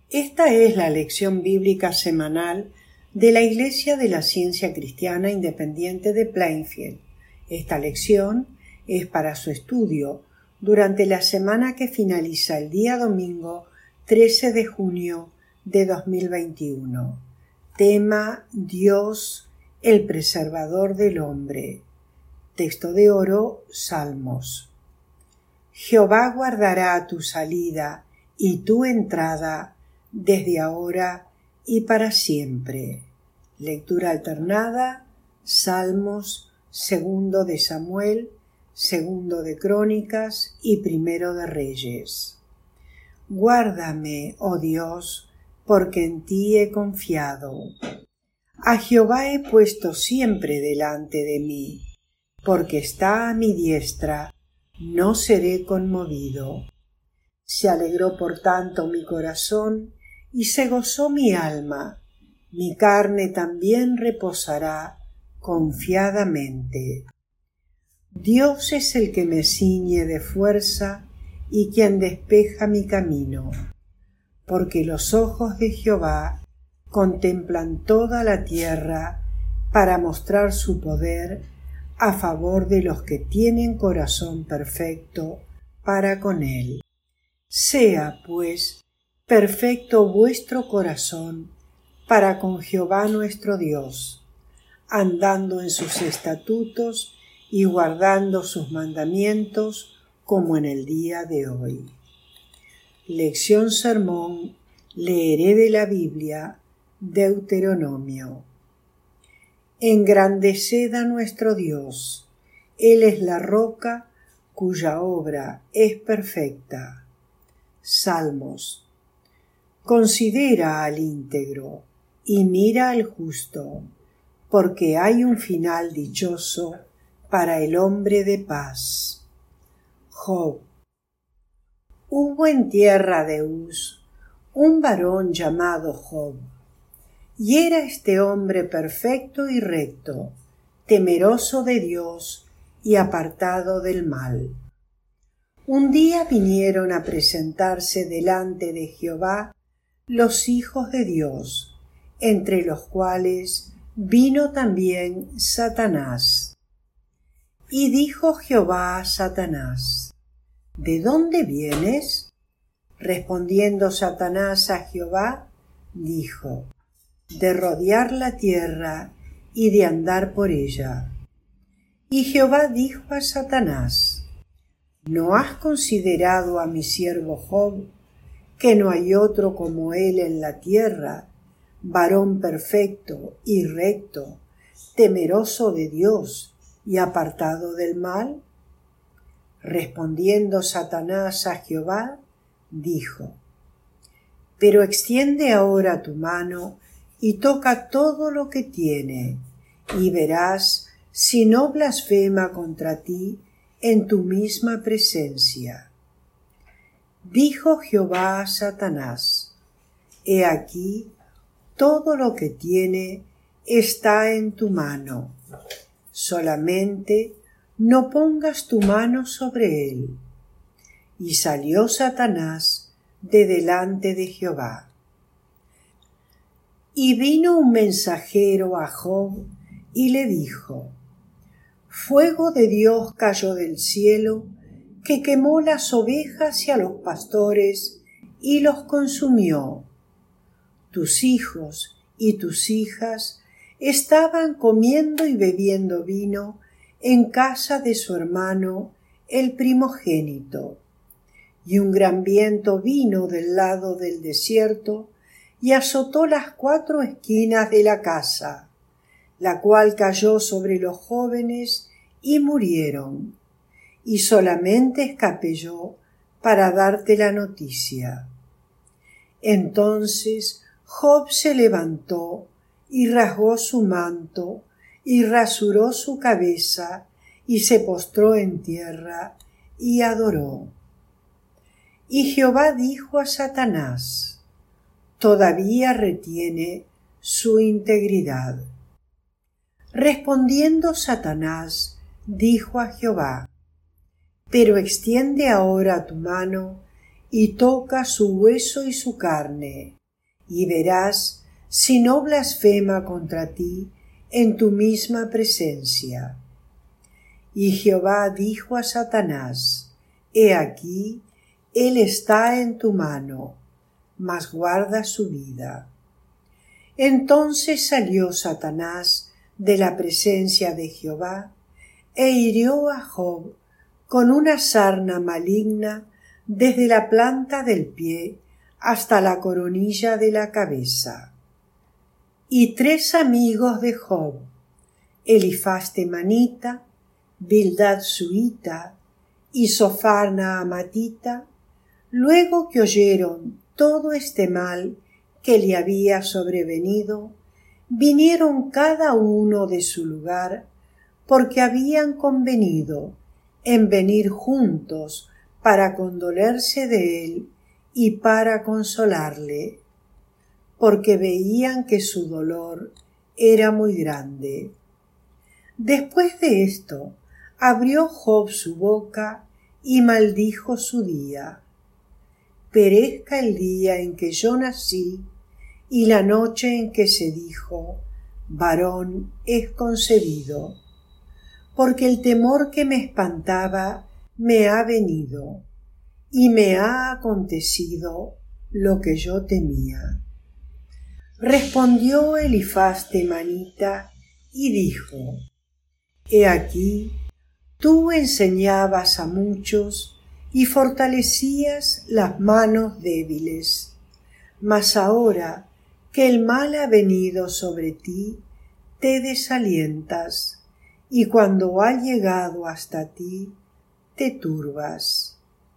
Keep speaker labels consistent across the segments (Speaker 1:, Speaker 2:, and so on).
Speaker 1: Esta es la lección bíblica semanal de la Iglesia de la Ciencia Cristiana Independiente de Plainfield. Esta lección es para su estudio durante la semana que finaliza el día domingo 13 de junio de 2021. Tema: Dios, el preservador del hombre. Texto de oro: Salmos. Jehová guardará tu salida y tu entrada desde ahora y para siempre. Lectura alternada: Salmos, 2 de Samuel, 2 de Crónicas y 1 de Reyes. Guárdame, oh Dios, porque en ti he confiado. A Jehová he puesto siempre delante de mí, porque está a mi diestra, no seré conmovido. Se alegró por tanto mi corazón, y se gozó mi alma, mi carne también reposará confiadamente. Dios es el que me ciñe de fuerza y quien despeja mi camino, porque los ojos de Jehová contemplan toda la tierra para mostrar su poder a favor de los que tienen corazón perfecto para con él. Sea, pues, perfecto vuestro corazón para con Jehová nuestro Dios, andando en sus estatutos y guardando sus mandamientos como en el día de hoy. Lección sermón: leeré de la Biblia, Deuteronomio. Engrandeced a nuestro Dios, Él es la roca cuya obra es perfecta. Salmos. Considera al íntegro y mira al justo, porque hay un final dichoso para el hombre de paz. Job. Hubo en tierra de Uz un varón llamado Job, y era este hombre perfecto y recto, temeroso de Dios y apartado del mal. Un día vinieron a presentarse delante de Jehová los hijos de Dios, entre los cuales vino también Satanás. Y dijo Jehová a Satanás: ¿De dónde vienes? Respondiendo Satanás a Jehová, dijo: de rodear la tierra y de andar por ella. Y Jehová dijo a Satanás: ¿No has considerado a mi siervo Job, que no hay otro como él en la tierra, varón perfecto y recto, temeroso de Dios y apartado del mal? Respondiendo Satanás a Jehová, dijo: Pero extiende ahora tu mano y toca todo lo que tiene, y verás si no blasfema contra ti en tu misma presencia. Dijo Jehová a Satanás: He aquí, todo lo que tiene está en tu mano, solamente no pongas tu mano sobre él. Y salió Satanás de delante de Jehová. Y vino un mensajero a Job y le dijo: Fuego de Dios cayó del cielo, que quemó las ovejas y a los pastores y los consumió. Tus hijos y tus hijas estaban comiendo y bebiendo vino en casa de su hermano, el primogénito. Y un gran viento vino del lado del desierto y azotó las 4 esquinas de la casa, la cual cayó sobre los jóvenes y murieron. Y solamente escapé yo para darte la noticia. Entonces Job se levantó y rasgó su manto y rasuró su cabeza y se postró en tierra y adoró. Y Jehová dijo a Satanás: Todavía retiene su integridad. Respondiendo Satanás, dijo a Jehová: Pero extiende ahora tu mano y toca su hueso y su carne, y verás si no blasfema contra ti en tu misma presencia. Y Jehová dijo a Satanás: He aquí, él está en tu mano, mas guarda su vida. Entonces salió Satanás de la presencia de Jehová e hirió a Job con una sarna maligna desde la planta del pie hasta la coronilla de la cabeza. Y 3 amigos de Job, Elifaz temanita, Bildad suita y Zophar naamatita, luego que oyeron todo este mal que le había sobrevenido, vinieron cada uno de su lugar, porque habían convenido en venir juntos para condolerse de él y para consolarle, porque veían que su dolor era muy grande. Después de esto, abrió Job su boca y maldijo su día. Perezca el día en que yo nací y la noche en que se dijo: varón es concebido. Porque el temor que me espantaba me ha venido, y me ha acontecido lo que yo temía. Respondió Elifaz temanita y dijo: He aquí, tú enseñabas a muchos y fortalecías las manos débiles, mas ahora que el mal ha venido sobre ti, te desalientas, y cuando ha llegado hasta ti, te turbas.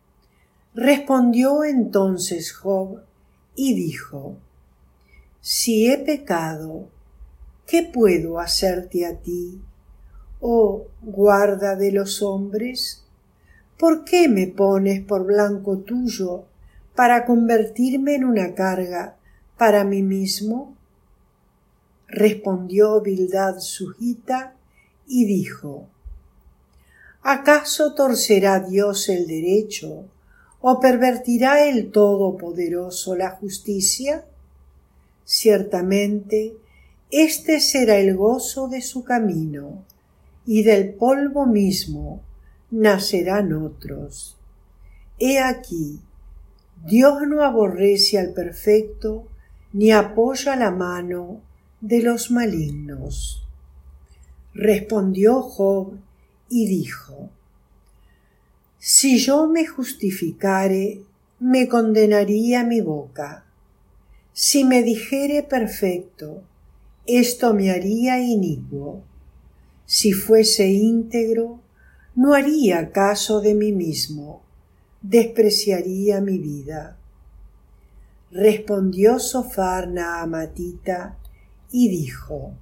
Speaker 1: Respondió entonces Job y dijo: Si he pecado, ¿qué puedo hacerte a ti, oh guarda de los hombres? ¿Por qué me pones por blanco tuyo para convertirme en una carga para mí mismo? Respondió Bildad sujita y dijo: ¿Acaso torcerá Dios el derecho o pervertirá el Todopoderoso la justicia? Ciertamente, este será el gozo de su camino, y del polvo mismo nacerán otros. He aquí, Dios no aborrece al perfecto, ni apoya la mano de los malignos. Respondió Job y dijo: Si yo me justificare, me condenaría mi boca. Si me dijere perfecto, esto me haría inicuo. Si fuese íntegro, no haría caso de mí mismo, despreciaría mi vida. Respondió Zophar naamatita y dijo: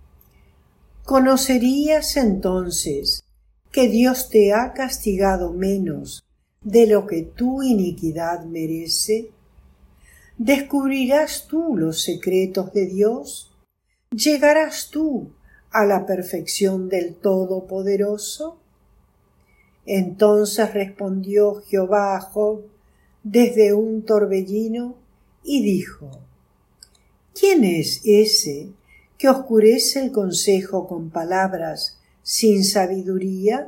Speaker 1: ¿Conocerías entonces que Dios te ha castigado menos de lo que tu iniquidad merece? ¿Descubrirás tú los secretos de Dios? ¿Llegarás tú a la perfección del Todopoderoso? Entonces respondió Jehová a Job desde un torbellino y dijo: ¿Quién es ese que oscurece el consejo con palabras sin sabiduría?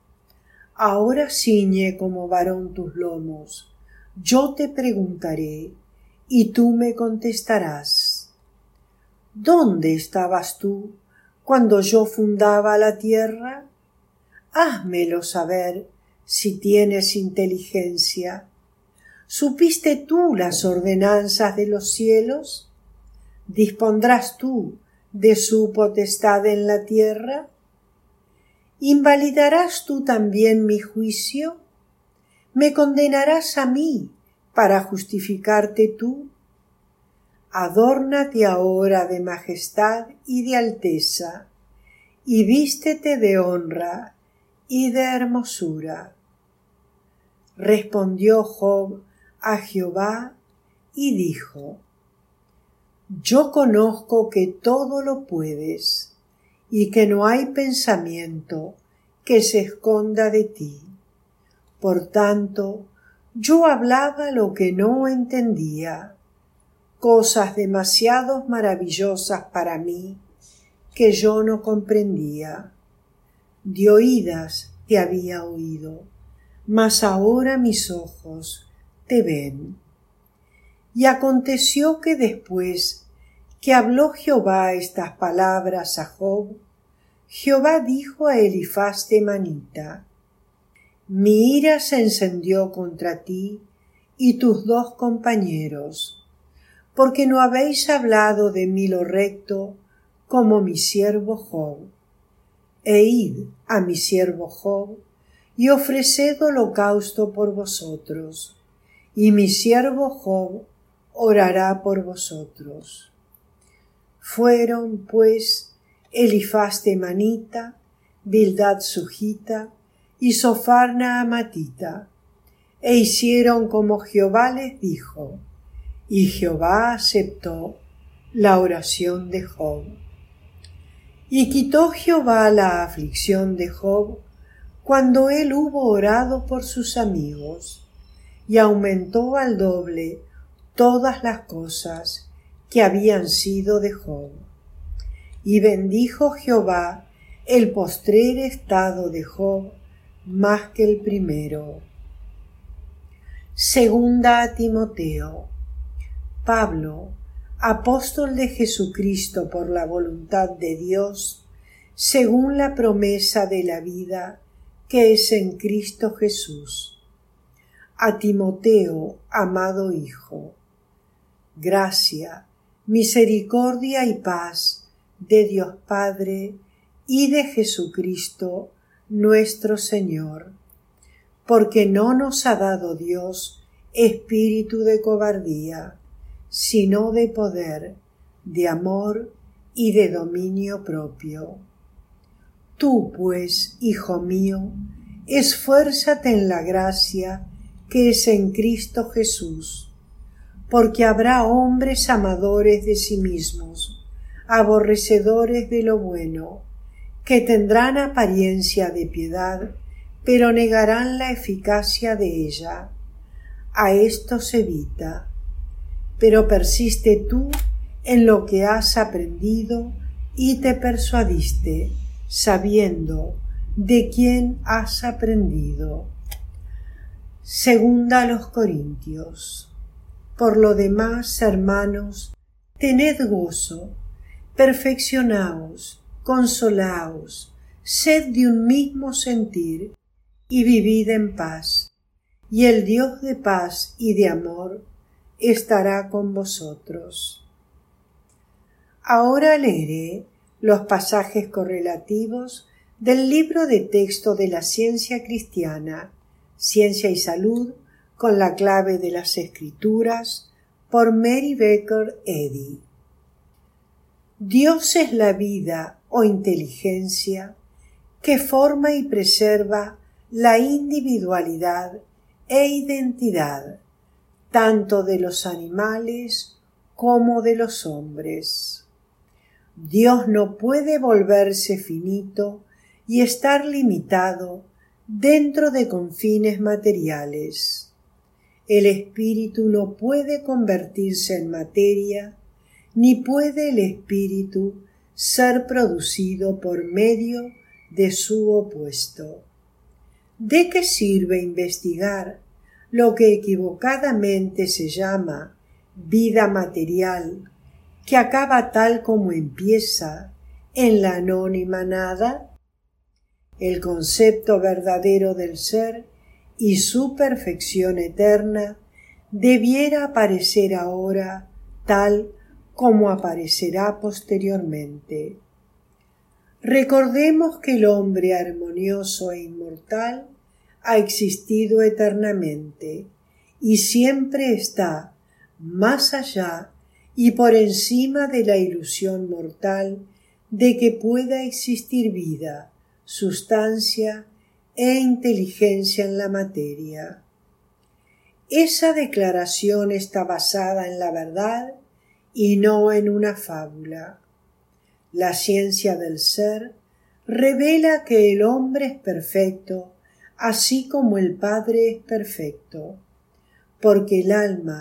Speaker 1: Ahora ciñe como varón tus lomos, yo te preguntaré, y tú me contestarás. ¿Dónde estabas tú cuando yo fundaba la tierra? Házmelo saber si tienes inteligencia. ¿Supiste tú las ordenanzas de los cielos? ¿Dispondrás tú de su potestad en la tierra? ¿Invalidarás tú también mi juicio? ¿Me condenarás a mí para justificarte tú? Adórnate ahora de majestad y de alteza, y vístete de honra y de hermosura. Respondió Job a Jehová y dijo: Yo conozco que todo lo puedes, y que no hay pensamiento que se esconda de ti. Por tanto, yo hablaba lo que no entendía, cosas demasiado maravillosas para mí que yo no comprendía. De oídas te había oído, mas ahora mis ojos te ven. Y aconteció que después que habló Jehová estas palabras a Job, Jehová dijo a Elifaz temanita: Mi ira se encendió contra ti y tus dos compañeros, porque no habéis hablado de mí lo recto como mi siervo Job. E id a mi siervo Job y ofreced holocausto por vosotros, y mi siervo Job orará por vosotros. Fueron, pues, Elifaz temanita, Bildad sujita y Sofarna amatita, e hicieron como Jehová les dijo, y Jehová aceptó la oración de Job. Y quitó Jehová la aflicción de Job cuando él hubo orado por sus amigos, y aumentó al doble todas las cosas que habían sido de Job. Y bendijo Jehová el postrer estado de Job más que el primero. Segunda a Timoteo. Pablo, apóstol de Jesucristo por la voluntad de Dios, según la promesa de la vida que es en Cristo Jesús. A Timoteo, amado Hijo. Gracia, misericordia y paz de Dios Padre y de Jesucristo nuestro Señor, porque no nos ha dado Dios espíritu de cobardía, sino de poder, de amor y de dominio propio. Tú, pues, hijo mío, esfuérzate en la gracia que es en Cristo Jesús, porque habrá hombres amadores de sí mismos, aborrecedores de lo bueno, que tendrán apariencia de piedad, pero negarán la eficacia de ella. A estos evita. Pero persiste tú en lo que has aprendido y te persuadiste, sabiendo de quién has aprendido. Segunda a los Corintios. Por lo demás, hermanos, tened gozo, perfeccionaos, consolaos, sed de un mismo sentir y vivid en paz, y el Dios de paz y de amor estará con vosotros. Ahora leeré los pasajes correlativos del libro de texto de la ciencia cristiana, Ciencia y Salud, con la clave de las Escrituras, por Mary Baker Eddy. Dios es la vida o inteligencia que forma y preserva la individualidad e identidad, tanto de los animales como de los hombres. Dios no puede volverse finito y estar limitado dentro de confines materiales. El espíritu no puede convertirse en materia, ni puede el espíritu ser producido por medio de su opuesto. ¿De qué sirve investigar lo que equivocadamente se llama vida material, que acaba tal como empieza, en la anónima nada? El concepto verdadero del ser y su perfección eterna debiera aparecer ahora tal como aparecerá posteriormente. Recordemos que el hombre armonioso e inmortal ha existido eternamente y siempre está más allá y por encima de la ilusión mortal de que pueda existir vida, sustancia e inteligencia en la materia. Esa declaración está basada en la verdad y no en una fábula. La ciencia del ser revela que el hombre es perfecto, así como el Padre es perfecto, porque el alma,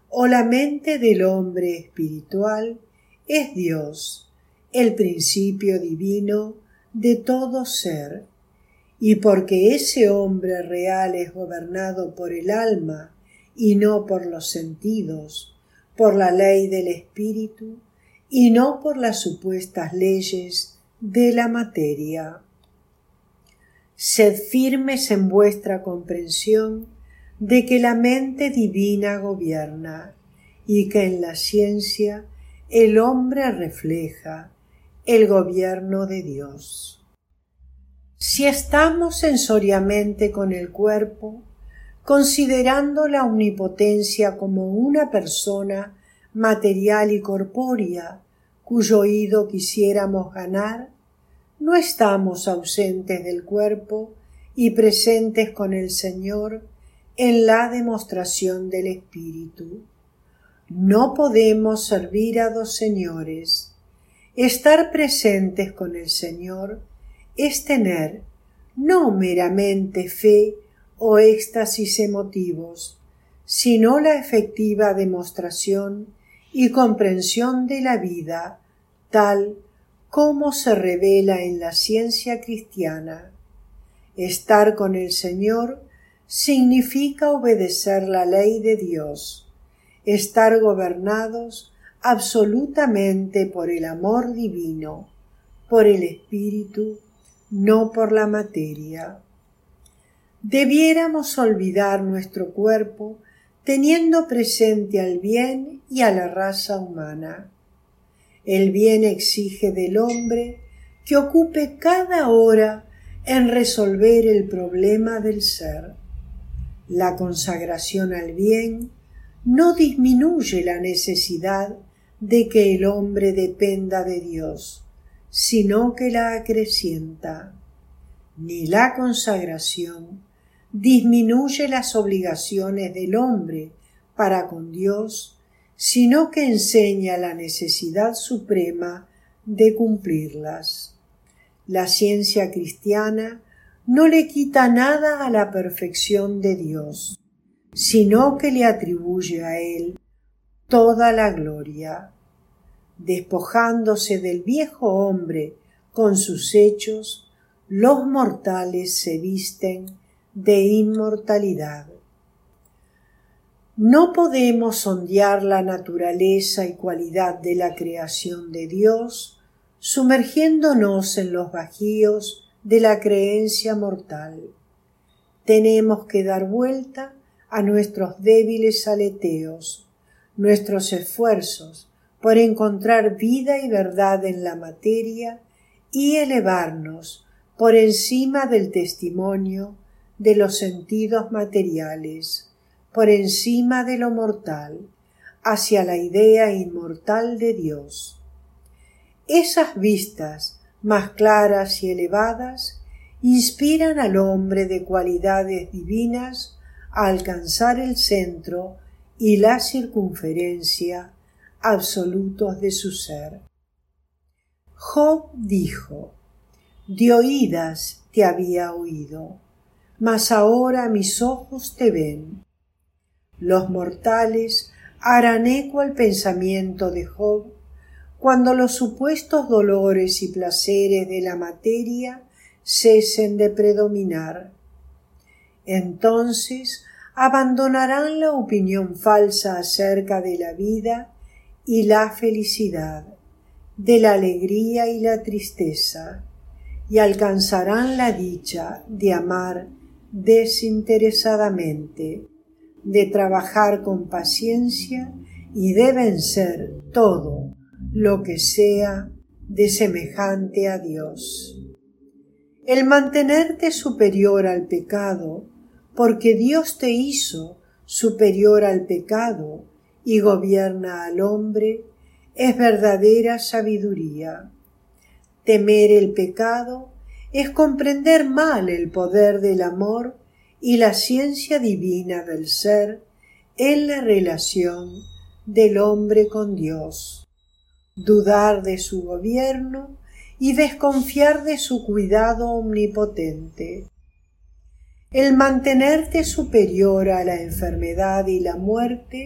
Speaker 1: o la mente del hombre espiritual es Dios, el principio divino de todo ser, y porque ese hombre real es gobernado por el alma y no por los sentidos, por la ley del espíritu y no por las supuestas leyes de la materia. Sed firmes en vuestra comprensión de que la mente divina gobierna y que en la ciencia el hombre refleja el gobierno de Dios. Si estamos sensoriamente con el cuerpo, considerando la omnipotencia como una persona material y corpórea cuyo oído quisiéramos ganar, no estamos ausentes del cuerpo y presentes con el Señor en la demostración del Espíritu. No podemos servir a dos señores. Estar presentes con el Señor es tener no meramente fe o éxtasis emotivos, sino la efectiva demostración y comprensión de la vida tal como se revela en la ciencia cristiana. Estar con el Señor significa obedecer la ley de Dios, estar gobernados absolutamente por el amor divino, por el Espíritu, no por la materia. Debiéramos olvidar nuestro cuerpo teniendo presente al bien y a la raza humana. El bien exige del hombre que ocupe cada hora en resolver el problema del ser. La consagración al bien no disminuye la necesidad de que el hombre dependa de Dios, sino que la acrecienta. Ni la consagración disminuye las obligaciones del hombre para con Dios, sino que enseña la necesidad suprema de cumplirlas. La ciencia cristiana no le quita nada a la perfección de Dios, sino que le atribuye a Él toda la gloria. Despojándose del viejo hombre con sus hechos, los mortales se visten de inmortalidad. No podemos sondear la naturaleza y cualidad de la creación de Dios sumergiéndonos en los bajíos de la creencia mortal. Tenemos que dar vuelta a nuestros débiles aleteos, nuestros esfuerzos por encontrar vida y verdad en la materia y elevarnos por encima del testimonio de los sentidos materiales, por encima de lo mortal, hacia la idea inmortal de Dios. Esas vistas más claras y elevadas inspiran al hombre de cualidades divinas a alcanzar el centro y la circunferencia absolutos de su ser. Job dijo: de oídas te había oído, mas ahora mis ojos te ven. Los mortales harán eco al pensamiento de Job cuando los supuestos dolores y placeres de la materia cesen de predominar. Entonces abandonarán la opinión falsa acerca de la vida y la felicidad, de la alegría y la tristeza, y alcanzarán la dicha de amar desinteresadamente, de trabajar con paciencia y de vencer todo lo que sea desemejante a Dios. El mantenerte superior al pecado, porque Dios te hizo superior al pecado y gobierna al hombre, es verdadera sabiduría. Temer el pecado es comprender mal el poder del amor y la ciencia divina del ser en la relación del hombre con Dios. Dudar de su gobierno y desconfiar de su cuidado omnipotente. El mantenerte superior a la enfermedad y la muerte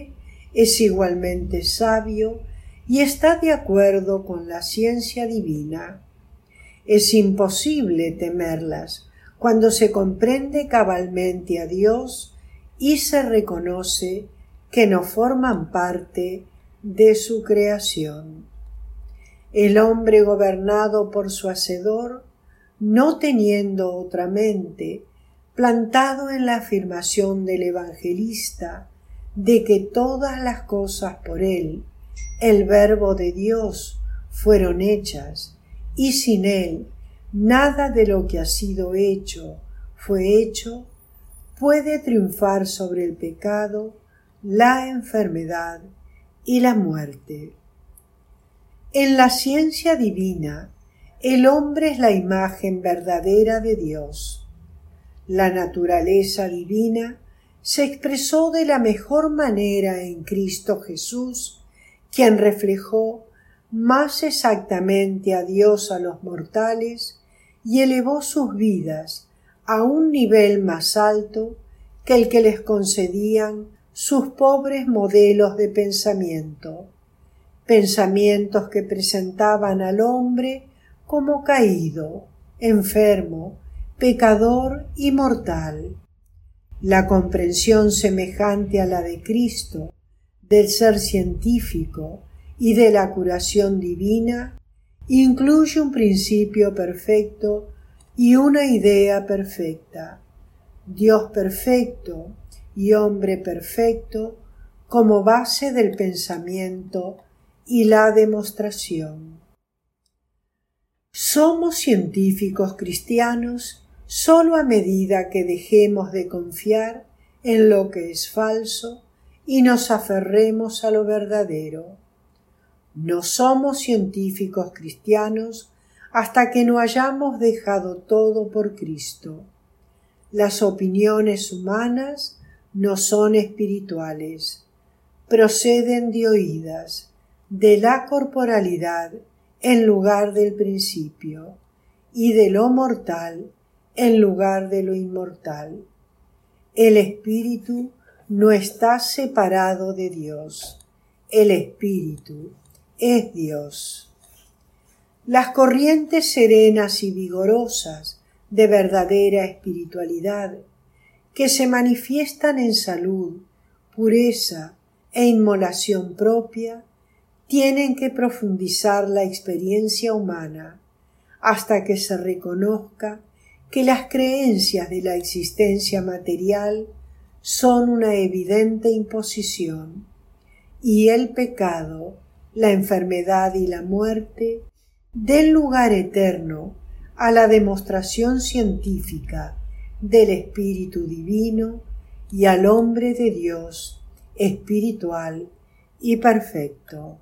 Speaker 1: es igualmente sabio y está de acuerdo con la ciencia divina. Es imposible temerlas cuando se comprende cabalmente a Dios y se reconoce que no forman parte de su creación. El hombre gobernado por su Hacedor, no teniendo otra mente, plantado en la afirmación del evangelista de que todas las cosas por él, el Verbo de Dios, fueron hechas, y sin él nada de lo que ha sido hecho fue hecho, puede triunfar sobre el pecado, la enfermedad y la muerte. En la ciencia divina, el hombre es la imagen verdadera de Dios. La naturaleza divina se expresó de la mejor manera en Cristo Jesús, quien reflejó más exactamente a Dios a los mortales y elevó sus vidas a un nivel más alto que el que les concedían sus pobres modelos de pensamiento, pensamientos que presentaban al hombre como caído, enfermo, pecador y mortal. La comprensión semejante a la de Cristo, del ser científico y de la curación divina, incluye un principio perfecto y una idea perfecta, Dios perfecto y hombre perfecto como base del pensamiento y la demostración. Somos científicos cristianos sólo a medida que dejemos de confiar en lo que es falso y nos aferremos a lo verdadero. No somos científicos cristianos hasta que no hayamos dejado todo por Cristo. Las opiniones humanas no son espirituales, proceden de oídas, de la corporalidad en lugar del principio, y de lo mortal en lugar de lo inmortal. El espíritu no está separado de Dios. El espíritu es Dios. Las corrientes serenas y vigorosas de verdadera espiritualidad, que se manifiestan en salud, pureza e inmolación propia, tienen que profundizar la experiencia humana hasta que se reconozca que las creencias de la existencia material son una evidente imposición y el pecado, la enfermedad y la muerte den lugar eterno a la demostración científica del Espíritu Divino y al hombre de Dios espiritual y perfecto.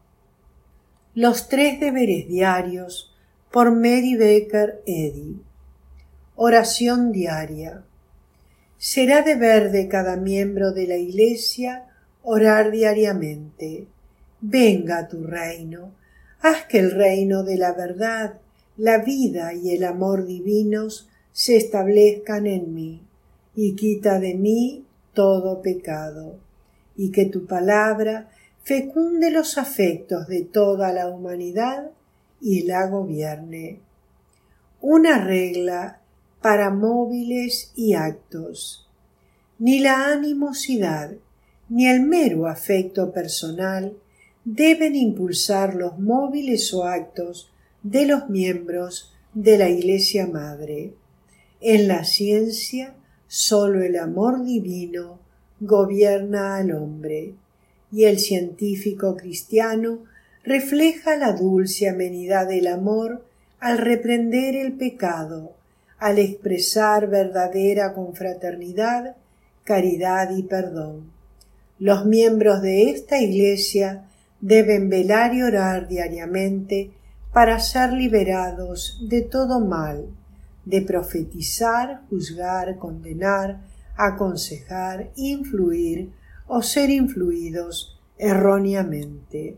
Speaker 1: Los 3 deberes diarios por Mary Baker Eddy. Oración diaria. Será deber de cada miembro de la Iglesia orar diariamente. Venga tu reino, haz que el reino de la verdad, la vida y el amor divinos se establezcan en mí, y quita de mí todo pecado, y que tu palabra fecunde los afectos de toda la humanidad y la gobierne. Una regla para móviles y actos. Ni la animosidad ni el mero afecto personal deben impulsar los móviles o actos de los miembros de la Iglesia Madre. En la ciencia, sólo el amor divino gobierna al hombre, y el científico cristiano refleja la dulce amenidad del amor al reprender el pecado, al expresar verdadera confraternidad, caridad y perdón. Los miembros de esta Iglesia deben velar y orar diariamente para ser liberados de todo mal, de profetizar, juzgar, condenar, aconsejar, influir o ser influidos erróneamente.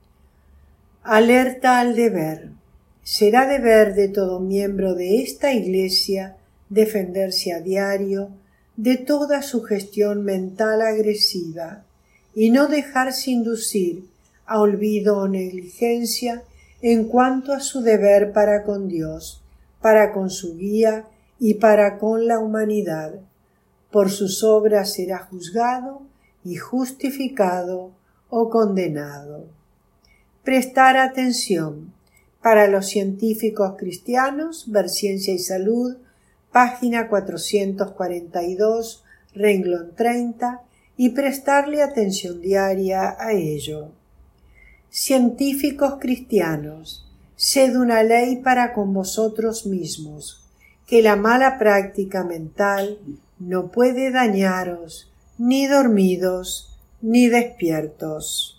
Speaker 1: Alerta al deber. Será deber de todo miembro de esta Iglesia defenderse a diario de toda sugestión mental agresiva y no dejarse inducir a olvido o negligencia en cuanto a su deber para con Dios, para con su guía y para con la humanidad. Por sus obras será juzgado y justificado o condenado. Prestar atención. Para los científicos cristianos, ver Ciencia y Salud, página 442, renglón 30, y prestarle atención diaria a ello. Científicos cristianos, sed una ley para con vosotros mismos, que la mala práctica mental no puede dañaros, ni dormidos, ni despiertos.